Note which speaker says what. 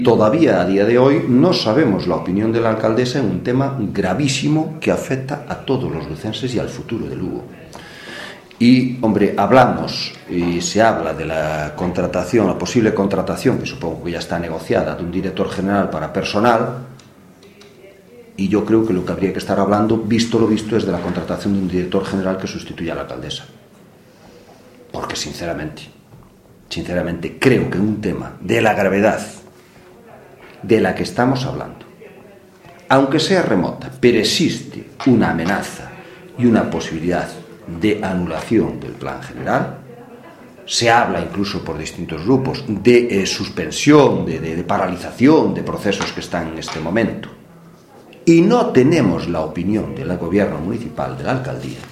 Speaker 1: Todavía a día de hoy no sabemos la opinión de la alcaldesa en un tema gravísimo que afecta a todos los lucenses y al futuro de Lugo. Y, hombre, hablamos y se habla de la contratación, la posible contratación, que supongo que ya está negociada, de un director general para personal, y yo creo que lo que habría que estar hablando, visto lo visto, es de la contratación de un director general que sustituya a la alcaldesa. Porque, sinceramente, creo que un tema de la gravedad de la que estamos hablando, aunque sea remota, pero existe una amenaza y una posibilidad de anulación del plan general. Se habla incluso por distintos grupos de suspensión, de paralización de procesos que están en este momento, y no tenemos la opinión del gobierno municipal, de la alcaldía,